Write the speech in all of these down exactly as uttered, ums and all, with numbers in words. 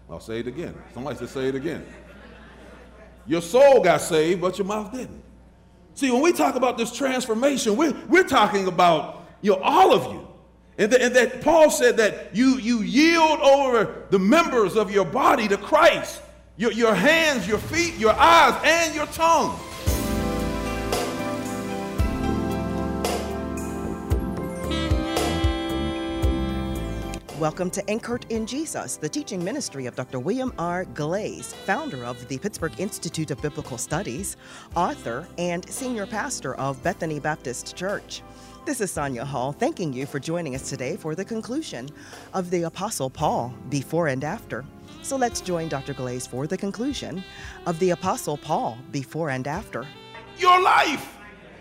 I'll say it again. Somebody said say it again. Your soul got saved, but your mouth didn't. See, when we talk about this transformation, we're, we're talking about, you know, all of you. And, th- and that Paul said that you, you yield over the members of your body to Christ. Your, your hands, your feet, your eyes, and your tongue. Welcome to Anchored in Jesus, the teaching ministry of Doctor William R. Glaze, founder of the Pittsburgh Institute of Biblical Studies, author, and senior pastor of Bethany Baptist Church. This is Sonia Hall, thanking you for joining us today for the conclusion of the Apostle Paul, Before and After. So let's join Doctor Glaze for the conclusion of the Apostle Paul, Before and After. Your life.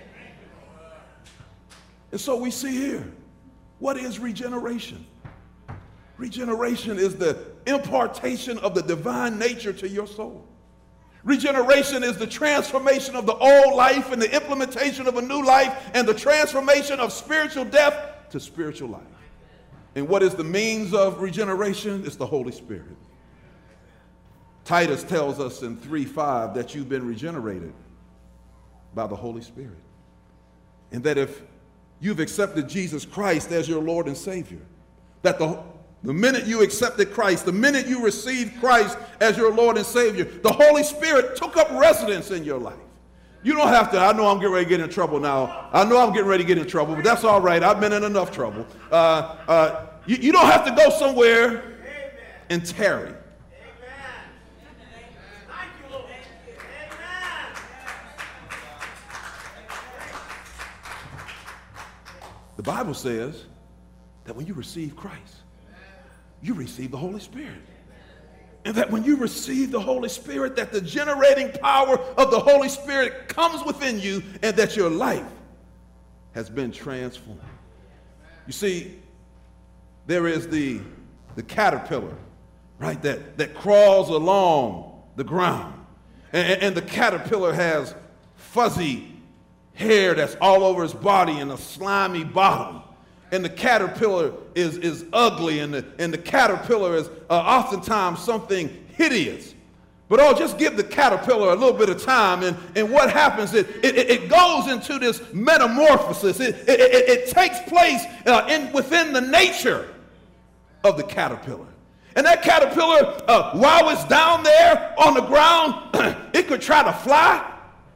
And so we see here, what is regeneration? Regeneration is the impartation of the divine nature to your soul. Regeneration is the transformation of the old life and the implementation of a new life and the transformation of spiritual death to spiritual life. And what is the means of regeneration? It's the Holy Spirit. Titus tells us in three five that you've been regenerated by the Holy Spirit. And that if you've accepted Jesus Christ as your Lord and Savior, that the The minute you accepted Christ, the minute you received Christ as your Lord and Savior, the Holy Spirit took up residence in your life. You don't have to, I know I'm getting ready to get in trouble now. I know I'm getting ready to get in trouble, but that's all right. I've been in enough trouble. Uh, uh, you, you don't have to go somewhere and tarry. The Bible says that when you receive Christ, you receive the Holy Spirit. And that when you receive the Holy Spirit, that the generating power of the Holy Spirit comes within you and that your life has been transformed. You see, there is the, the caterpillar, right, that, that crawls along the ground. And, and the caterpillar has fuzzy hair that's all over his body and a slimy bottom. And the caterpillar is, is ugly, and the, and the caterpillar is uh, oftentimes something hideous. But oh, just give the caterpillar a little bit of time, and, and what happens, it, it, it goes into this metamorphosis. It, it, it, it takes place uh, in, within the nature of the caterpillar. And that caterpillar, uh, while it's down there on the ground, it could try to fly,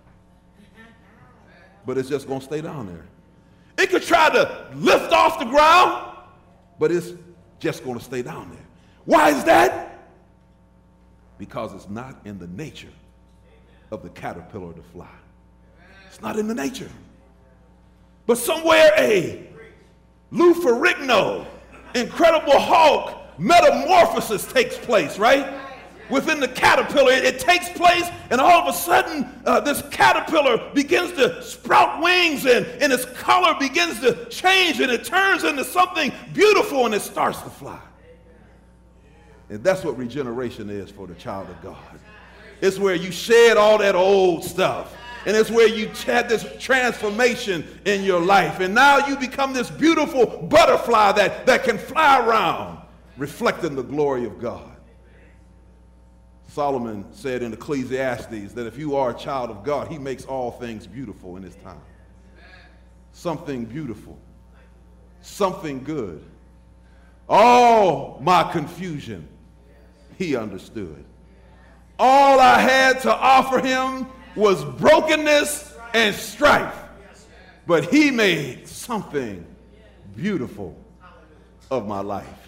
but it's just going to stay down there. It could try to lift off the ground, but it's just going to stay down there. Why is that? Because it's not in the nature of the caterpillar to fly. It's not in the nature. But somewhere a Lou Ferrigno, Incredible Hulk metamorphosis takes place, right? Within the caterpillar, it, it takes place, and all of a sudden, uh, this caterpillar begins to sprout wings, and, and its color begins to change, and it turns into something beautiful, and it starts to fly. And that's what regeneration is for the child of God. It's where you shed all that old stuff, and it's where you had this transformation in your life, and now you become this beautiful butterfly that, that can fly around, reflecting the glory of God. Solomon said in Ecclesiastes that if you are a child of God, he makes all things beautiful in his time. Something beautiful, something good. All my confusion, he understood. All I had to offer him was brokenness and strife, but he made something beautiful of my life.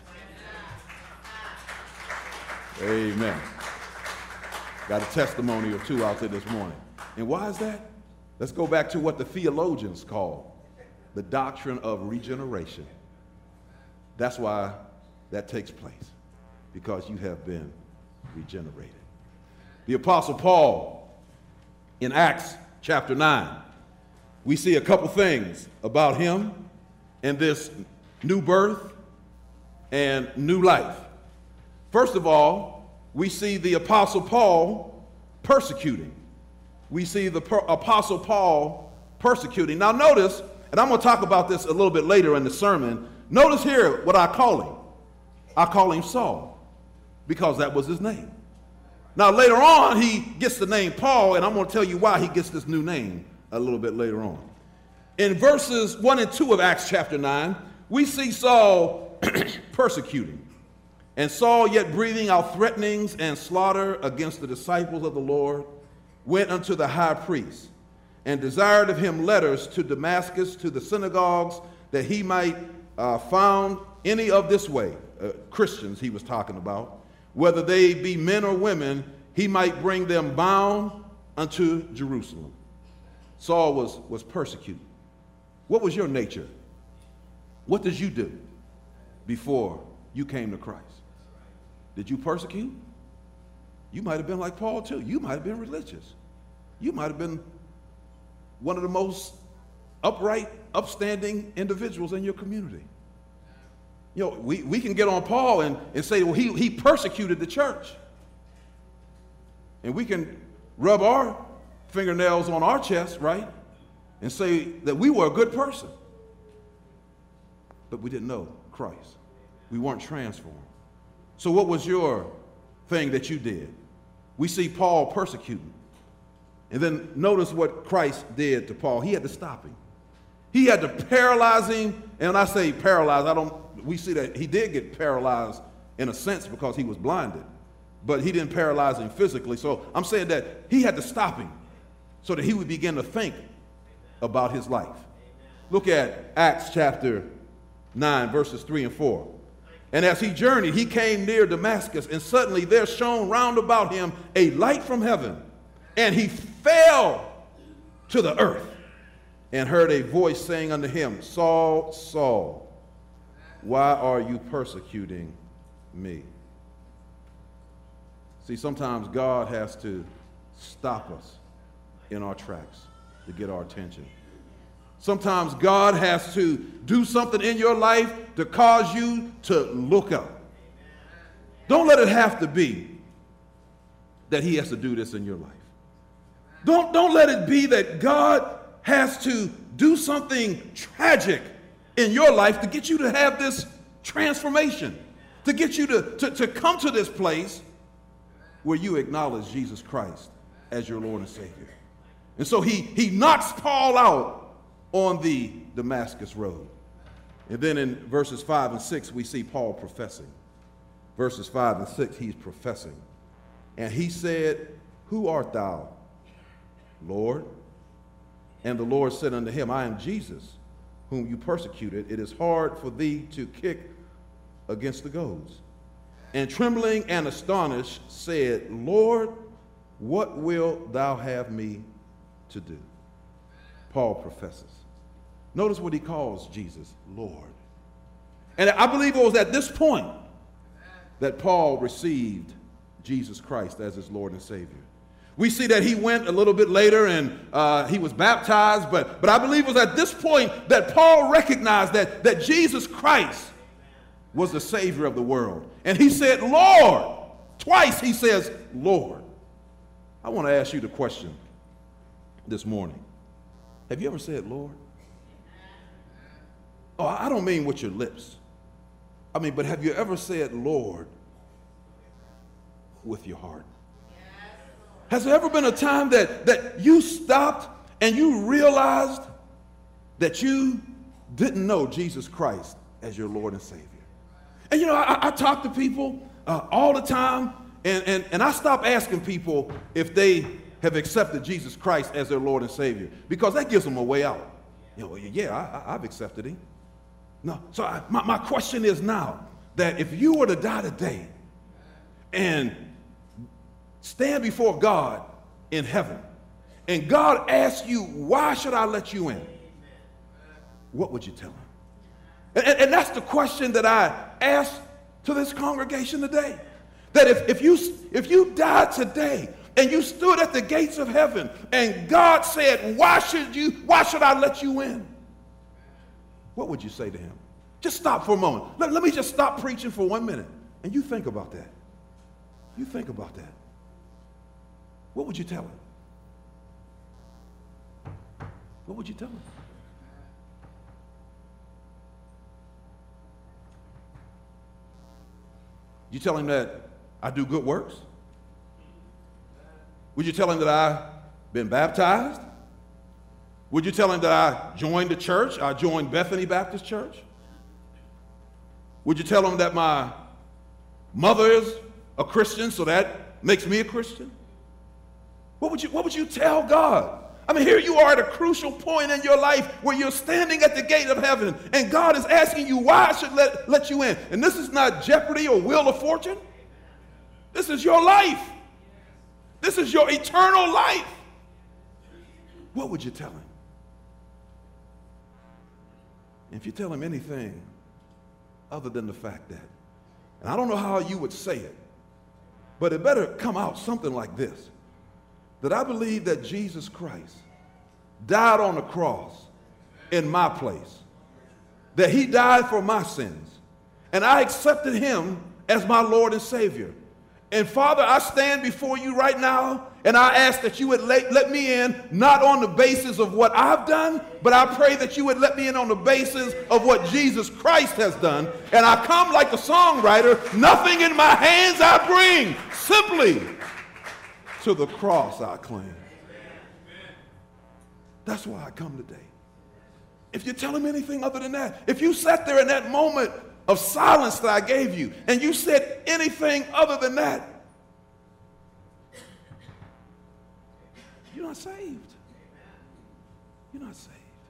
Amen. Got a testimony or two out there this morning. And why is that? Let's go back to what the theologians call the doctrine of regeneration. That's why that takes place, because you have been regenerated. The Apostle Paul, in Acts chapter nine, we see a couple things about him and this new birth and new life. First of all, we see the Apostle Paul persecuting. We see the per- Apostle Paul persecuting. Now notice, and I'm going to talk about this a little bit later in the sermon, notice here what I call him. I call him Saul. because that was his name. Now, later on, he gets the name Paul, and I'm going to tell you why he gets this new name a little bit later on. In verses one and two of Acts chapter nine, we see Saul persecuting. And Saul, yet breathing out threatenings and slaughter against the disciples of the Lord, went unto the high priest and desired of him letters to Damascus, to the synagogues, that he might uh, found any of this way, uh, Christians he was talking about, whether they be men or women, he might bring them bound unto Jerusalem. Saul was, was persecuted. What was your nature? What did you do before you came to Christ? Did you persecute? You might have been like Paul too. You might have been religious. You might have been one of the most upright, upstanding individuals in your community. You know, we, we can get on Paul and, and say, well, he, he persecuted the church. And we can rub our fingernails on our chest, right? And say that we were a good person. But we didn't know Christ. We weren't transformed. So what was your thing that you did? We see Paul persecuting. And then notice what Christ did to Paul. He had to stop him. He had to paralyze him. And when I say paralyzed, I don't, we see that he did get paralyzed in a sense because he was blinded. But he didn't paralyze him physically. So I'm saying that he had to stop him so that he would begin to think about his life. Look at Acts chapter nine, verses three and four. And as he journeyed, he came near Damascus, and suddenly there shone round about him a light from heaven. And he fell to the earth and heard a voice saying unto him, Saul, Saul, why are you persecuting me? See, sometimes God has to stop us in our tracks to get our attention. Sometimes God has to do something in your life to cause you to look up. Don't let it have to be that he has to do this in your life. Don't, don't let it be that God has to do something tragic in your life to get you to have this transformation, to get you to, to, to come to this place where you acknowledge Jesus Christ as your Lord and Savior. And so he, he knocks Paul out on the Damascus road. And then in verses five and six, we see Paul professing. Verses five and six, he's professing. And he said, who art thou, Lord? And the Lord said unto him, I am Jesus, whom you persecuted. It is hard for thee to kick against the goads. And trembling and astonished said, Lord, what wilt thou have me to do? Paul professes. Notice what he calls Jesus, Lord. And I believe it was at this point that Paul received Jesus Christ as his Lord and Savior. We see that he went a little bit later and uh, he was baptized, but, but I believe it was at this point that Paul recognized that, that Jesus Christ was the Savior of the world. And he said, Lord. Twice he says, Lord. I want to ask you the question this morning. Have you ever said, Lord? Oh, I don't mean with your lips. I mean, but have you ever said, Lord, with your heart? Has there ever been a time that, that you stopped and you realized that you didn't know Jesus Christ as your Lord and Savior? And you know, I, I talk to people uh, all the time, and, and, and I stop asking people if they have accepted Jesus Christ as their Lord and Savior, because that gives them a way out. You know, yeah, I, I, I've accepted him. No, so I, my, my question is now that if you were to die today and stand before God in heaven, and God asks you, why should I let you in? What would you tell him? And, and, and that's the question that I ask to this congregation today. That if, if, you, if you died today and you stood at the gates of heaven and God said, why should you, why should I let you in? What would you say to him? Just stop for a moment. Let, let me just stop preaching for one minute. And you think about that. You think about that. What would you tell him? What would you tell him? You tell him that I do good works? Would you tell him that I've been baptized? Would you tell him that I joined the church? I joined Bethany Baptist Church? Would you tell him that my mother is a Christian, so that makes me a Christian? What would you, what would you tell God? I mean, here you are at a crucial point in your life where you're standing at the gate of heaven, and God is asking you why I should let, let you in. And this is not Jeopardy or Wheel of Fortune. This is your life. This is your eternal life. What would you tell him? If you tell him anything other than the fact that, and I don't know how you would say it, but it better come out something like this, that I believe that Jesus Christ died on the cross in my place, that he died for my sins, and I accepted him as my Lord and Savior. And Father, I stand before you right now, and I ask that you would let, let me in, not on the basis of what I've done, but I pray that you would let me in on the basis of what Jesus Christ has done. And I come like the songwriter, nothing in my hands I bring, simply to the cross I cling. That's why I come today. If you tell him anything other than that, if you sat there in that moment of silence that I gave you, and you said anything other than that, you're not saved. You're not saved.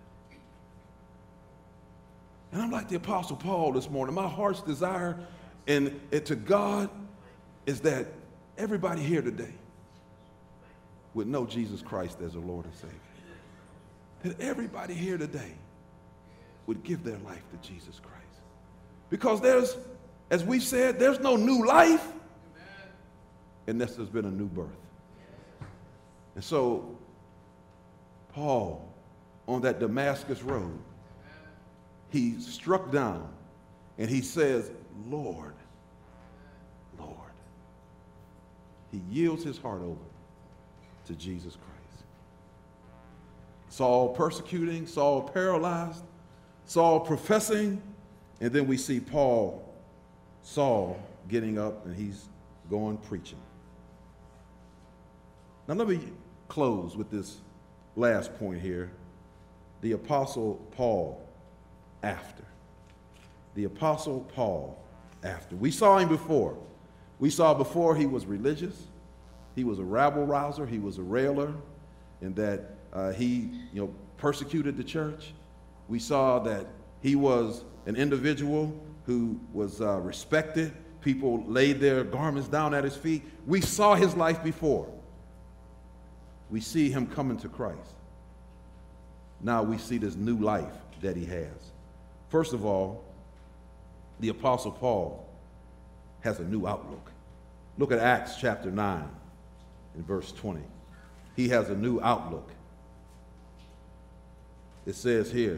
And I'm like the Apostle Paul this morning. My heart's desire and, and to God is that everybody here today would know Jesus Christ as a Lord and Savior. That everybody here today would give their life to Jesus Christ. Because there's, as we've said, there's no new life unless there's been a new birth. And so, Paul, on that Damascus road, he struck down and he says, Lord, Lord. He yields his heart over to Jesus Christ. Saul persecuting, Saul paralyzed, Saul professing, and then we see Paul, Saul, getting up and he's going preaching. Now let me close with this last point here. The Apostle Paul after. The Apostle Paul after. We saw him before. We saw before he was religious. He was a rabble-rouser. He was a railer, in that uh, he, you know, persecuted the church. We saw that he was an individual who was uh, respected. People laid their garments down at his feet. We saw his life before. We see him coming to Christ. Now we see this new life that he has. First of all, the Apostle Paul has a new outlook. Look at Acts chapter nine and verse twenty. He has a new outlook. It says here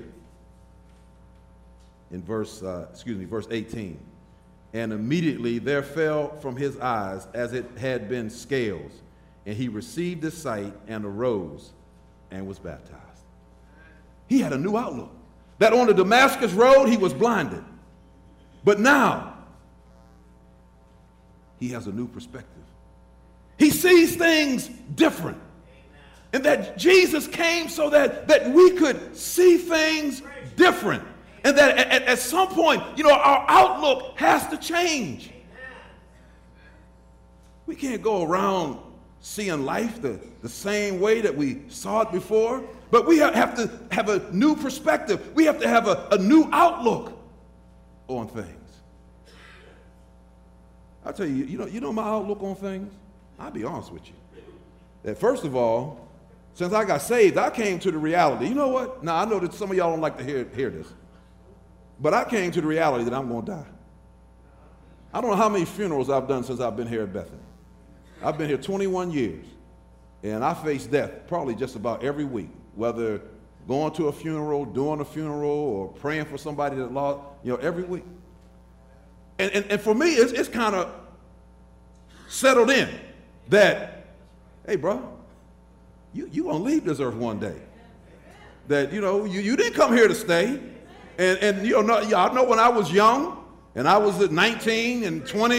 in verse, uh, excuse me, verse eighteen, and immediately there fell from his eyes as it had been scales, and he received his sight and arose and was baptized. He had a new outlook. That on the Damascus road, he was blinded. But now, he has a new perspective. He sees things different. And that Jesus came so that, that we could see things different. And that at, at some point, you know, our outlook has to change. We can't go around seeing life the, the same way that we saw it before. But we have to have a new perspective. We have to have a, a new outlook on things. I'll tell you, you know, you know my outlook on things? I'll be honest with you. That first of all, since I got saved, I came to the reality. You know what? Now, I know that some of y'all don't like to hear, hear this. But I came to the reality that I'm going to die. I don't know how many funerals I've done since I've been here at Bethany. I've been here twenty-one years. And I face death probably just about every week, whether going to a funeral, doing a funeral, or praying for somebody that lost, you know, every week. And, and, and for me, it's, it's kind of settled in that, hey, bro, you, you going to leave this earth one day. That, you know, you, you didn't come here to stay. And, and you know, I know when I was young, and I was at nineteen and twenties,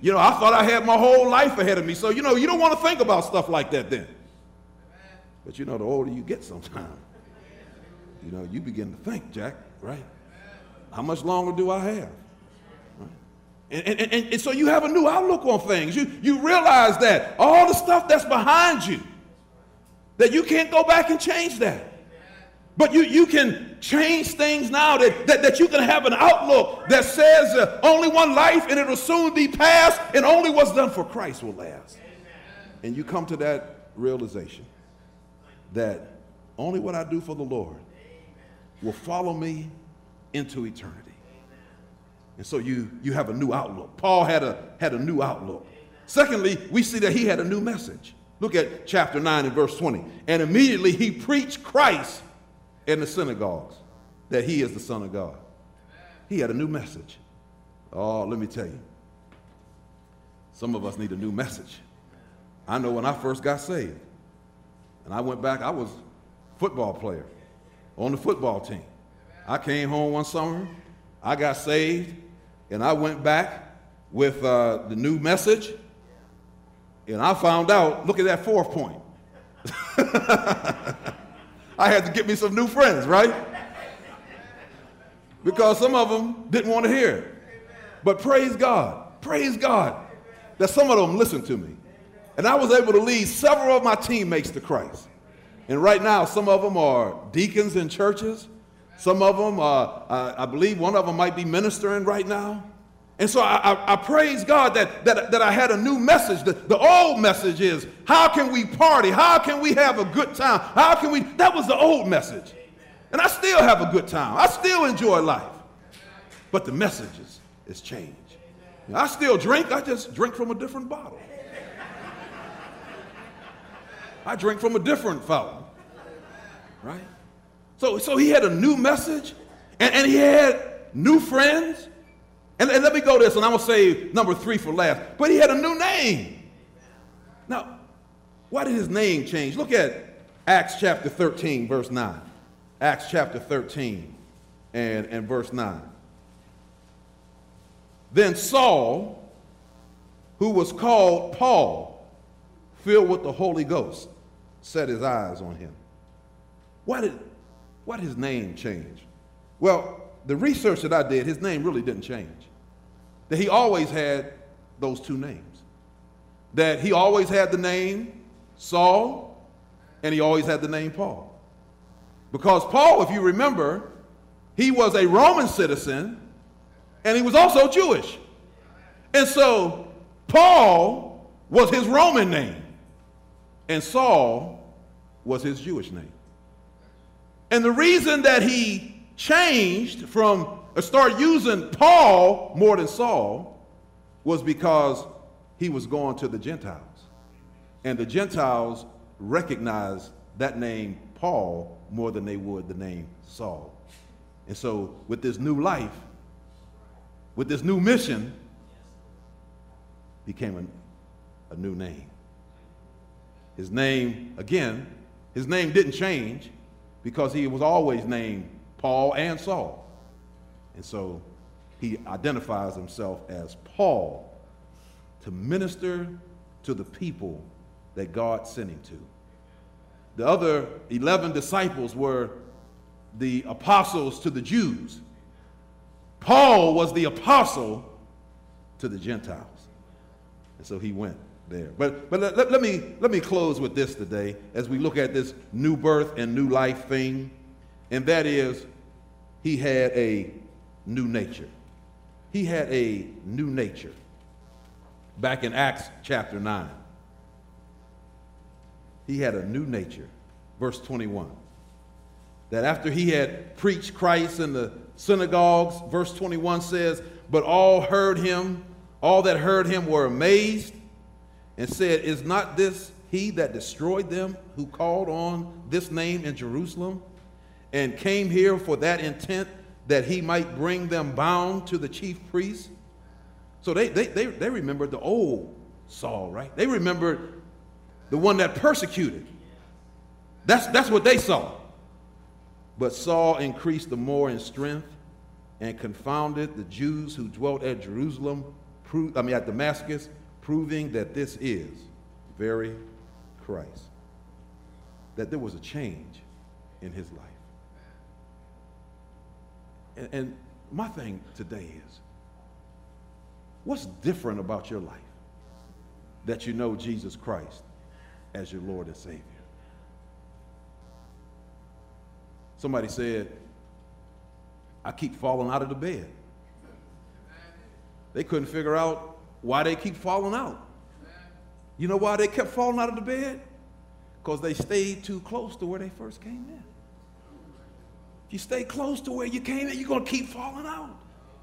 you know, I thought I had my whole life ahead of me. So, you know, you don't want to think about stuff like that then. But, you know, the older you get sometimes, you know, you begin to think, Jack, right? How much longer do I have? Right? And, and, and, and so you have a new outlook on things. You, you realize that all the stuff that's behind you, that you can't go back and change that. But you, you can change things now, that, that, that you can have an outlook that says uh, only one life and it'll soon be past, and only what's done for Christ will last. And you come to that realization that only what I do for the Lord will follow me into eternity. And so you, you have a new outlook. Paul had a, had a new outlook. Secondly, we see that he had a new message. Look at chapter nine and verse twenty. And immediately he preached Christ in the synagogues, that he is the Son of God. He had a new message. Oh, let me tell you, some of us need a new message. I know when I first got saved, and I went back, I was a football player on the football team. I came home one summer, I got saved, and I went back with uh, the new message, and I found out, look at that fourth point. I had to get me some new friends, right? Because some of them didn't want to hear it. But praise God, praise God that some of them listened to me. And I was able to lead several of my teammates to Christ. And right now, some of them are deacons in churches. Some of them, uh, uh, I believe one of them might be ministering right now. And so I, I, I praise God that, that, that I had a new message. The, the old message is, how can we party? How can we have a good time? How can we? That was the old message. And I still have a good time. I still enjoy life. But the message is, is changed. You know, I still drink. I just drink from a different bottle. I drink from a different fountain. Right? So, so he had a new message, and, and he had new friends. And, and let me go this, and I'm going to say number three for last. But he had a new name. Now, why did his name change? Look at Acts chapter thirteen, verse nine. Acts chapter thirteen and, and verse nine. Then Saul, who was called Paul, filled with the Holy Ghost, set his eyes on him. Why did, why did his name change? Well, the research that I did, his name really didn't change. That he always had those two names. That he always had the name Saul, and he always had the name Paul. Because Paul, if you remember, he was a Roman citizen, and he was also Jewish. And so Paul was his Roman name, and Saul was his Jewish name. And the reason that he changed from or start using Paul more than Saul was because he was going to the Gentiles. And the Gentiles recognized that name Paul more than they would the name Saul. And so with this new life, with this new mission, became a, a new name. His name, again, his name didn't change because he was always named Paul and Saul. And so he identifies himself as Paul to minister to the people that God sent him to. The other eleven disciples were the apostles to the Jews. Paul was the apostle to the Gentiles. And so he went there. But, but let, let, let, me, let me close with this today as we look at this new birth and new life thing. And that is, he had a new nature. He had a new nature. Back in Acts chapter nine, he had a new nature. Verse twenty-one. That after he had preached Christ in the synagogues, verse twenty-one says, but all heard him, all that heard him were amazed and said, is not this he that destroyed them who called on this name in Jerusalem and came here for that intent, that he might bring them bound to the chief priests? So they, they, they, they remembered the old Saul, right? They remembered the one that persecuted. That's, that's what they saw. But Saul increased the more in strength and confounded the Jews who dwelt at Jerusalem, pro- I mean, at Damascus, proving that this is very Christ. That there was a change in his life. And, and my thing today is, what's different about your life that you know Jesus Christ as your Lord and Savior? Somebody said, I keep falling out of the bed. They couldn't figure out why they keep falling out. You know why they kept falling out of the bed? Because they stayed too close to where they first came in. If you stay close to where you came in, you're going to keep falling out.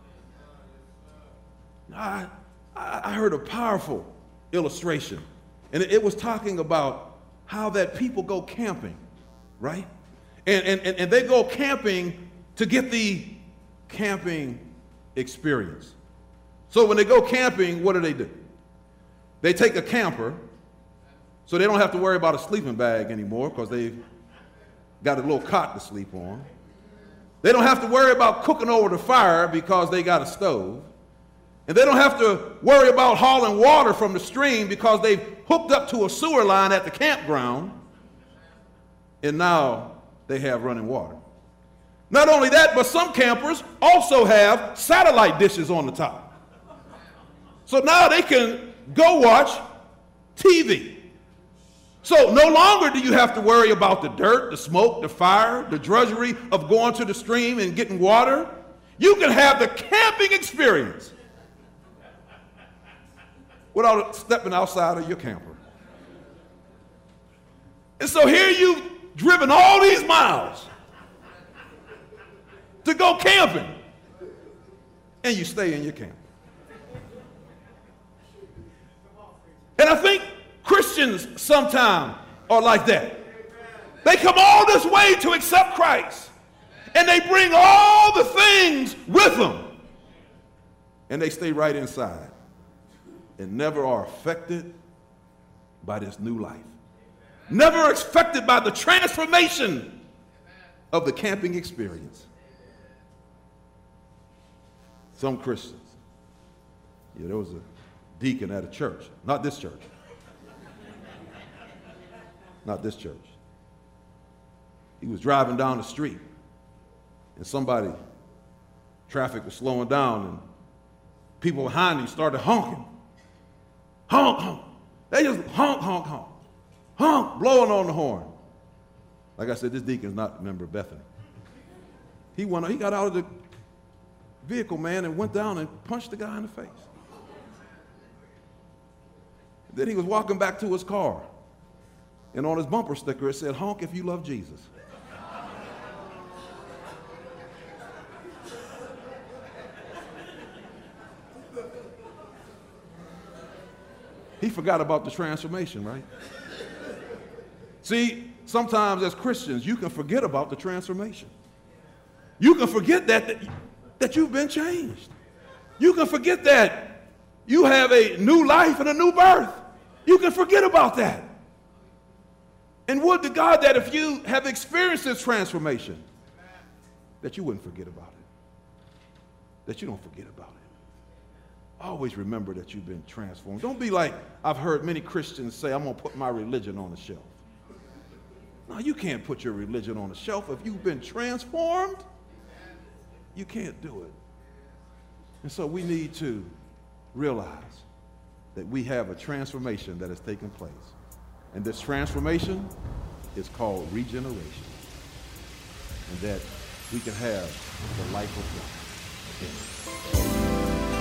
I, I heard a powerful illustration, and it, it was talking about how that people go camping, right? And, and, and they go camping to get the camping experience. So when they go camping, what do they do? They take a camper, so they don't have to worry about a sleeping bag anymore because they've got a little cot to sleep on. They don't have to worry about cooking over the fire because they got a stove. And they don't have to worry about hauling water from the stream because they've hooked up to a sewer line at the campground. And now they have running water. Not only that, but some campers also have satellite dishes on the top. So now they can go watch T V. So no longer do you have to worry about the dirt, the smoke, the fire, the drudgery of going to the stream and getting water. You can have the camping experience without stepping outside of your camper. And so here you've driven all these miles to go camping, and you stay in your camper. And I think Christians sometimes are like that. They come all this way to accept Christ, and they bring all the things with them, and they stay right inside and never are affected by this new life. Never affected by the transformation of the camping experience. Some Christians. Yeah, there was a deacon at a church, not this church. Not this church. He was driving down the street, and somebody, traffic was slowing down, and people behind him started honking. Honk, honk. They just honk, honk, honk. Honk, blowing on the horn. Like I said, this deacon's not a member of Bethany. He went, he got out of the vehicle, man, and went down and punched the guy in the face. Then he was walking back to his car, and on his bumper sticker it said, honk if you love Jesus. He forgot about the transformation, right? See, sometimes as Christians, you can forget about the transformation. You can forget that, that, that you've been changed. You can forget that you have a new life and a new birth. You can forget about that. And would to God that if you have experienced this transformation, that you wouldn't forget about it. That you don't forget about it. Always remember that you've been transformed. Don't be like I've heard many Christians say, I'm going to put my religion on the shelf. No, you can't put your religion on the shelf. If you've been transformed, you can't do it. And so we need to realize that we have a transformation that has taken place. And this transformation is called regeneration. And that we can have the life of God. Amen.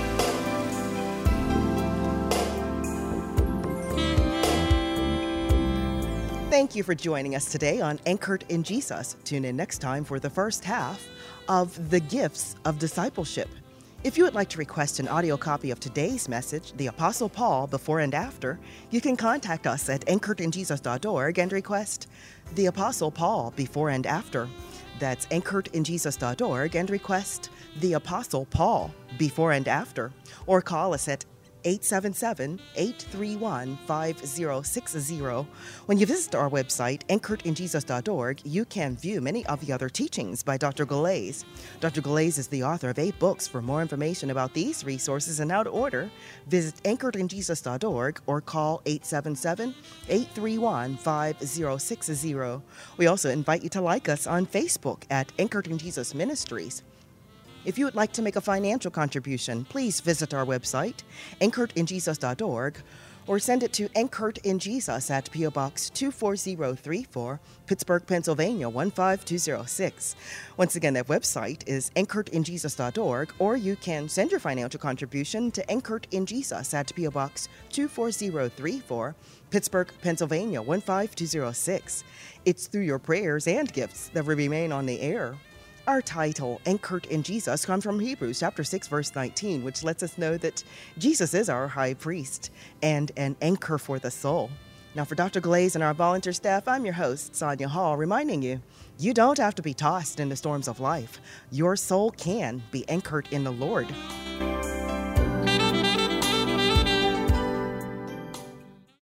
Thank you for joining us today on Anchored in Jesus. Tune in next time for the first half of The Gifts of Discipleship. If you would like to request an audio copy of today's message, The Apostle Paul, Before and After, you can contact us at anchored in jesus dot org and request The Apostle Paul, Before and After. That's anchored in jesus dot org and request The Apostle Paul, Before and After. Or call us at eight seven seven, eight three one, five zero six zero. When you visit our website, anchored in jesus dot org, you can view many of the other teachings by Doctor Galais. Doctor Galais is the author of eight books. For more information about these resources and how to order, visit anchored in jesus dot org or call eight seven seven, eight three one, five zero six zero. We also invite you to like us on Facebook at Anchored in Jesus Ministries. If you would like to make a financial contribution, please visit our website, anchored in jesus dot org, or send it to Anchored in Jesus at P O Box two four zero three four, Pittsburgh, Pennsylvania one five two zero six. Once again, that website is anchored in jesus dot org, or you can send your financial contribution to Anchored in Jesus at P O Box two four zero three four, Pittsburgh, Pennsylvania one five two zero six. It's through your prayers and gifts that we remain on the air. Our title, Anchored in Jesus, comes from Hebrews chapter six, verse nineteen, which lets us know that Jesus is our high priest and an anchor for the soul. Now, for Doctor Galais and our volunteer staff, I'm your host, Sonia Hall, reminding you, you don't have to be tossed in the storms of life. Your soul can be anchored in the Lord.